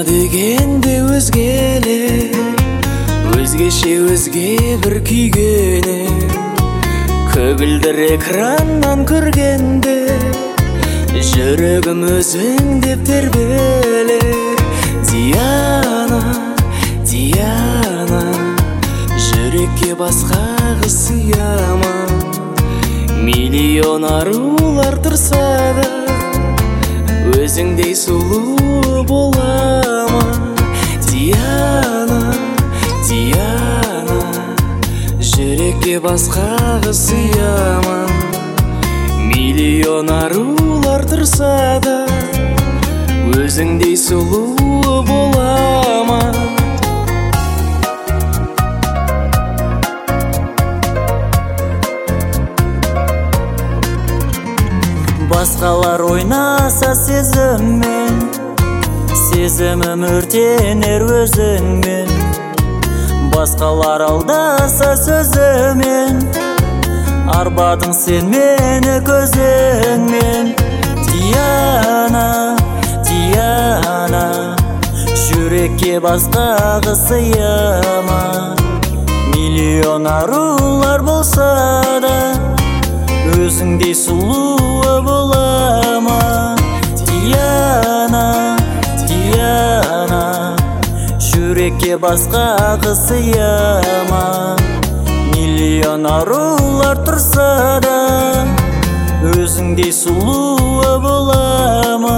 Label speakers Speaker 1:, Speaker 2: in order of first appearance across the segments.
Speaker 1: дегенде өзгелер өзгеше өзге бір күйгені көгілдір экраннан көргенде жүрегім өзің деп тербелер. Диана, Диана, жүрекке басқа қыз сыяма. Миллион арулар тұрса да өзіңдей сұлу болама. Диана, Диана, жүрекке басқа қыз сыяма. Миллион арулар тұрса да өзіңдей сұлу болама. Басқалар ойнаса сезіммен, сезімім өртенер өзіңмен. Басқалар алдаса сөзімен, арбадың сен мені көзіңмен. Диана, Диана, жүрекке басқа қыз сыяма. Миллион арулар болса да өзіңдей сұлу болама. Диана, Диана, жүрекке басқа қыз сыяма. Миллион арулар тұрса да өзіңдей сұлу болама.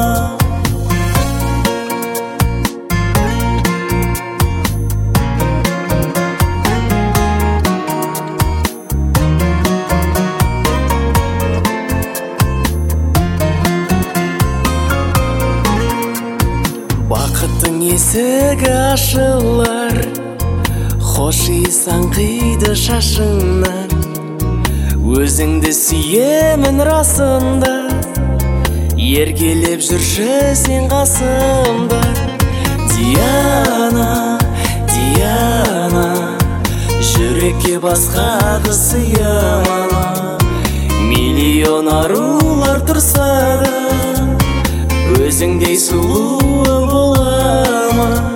Speaker 1: Бақыттың есігі ашылар, хош иіс аңқиды шашыңнан. Өзіңді сүйемін расында, еркелеп жүрші сен қасымда. Диана, Диана, жүрекке басқа қыз сыяма. Миллион арулар тұрса да өзіңдей сұлу болама.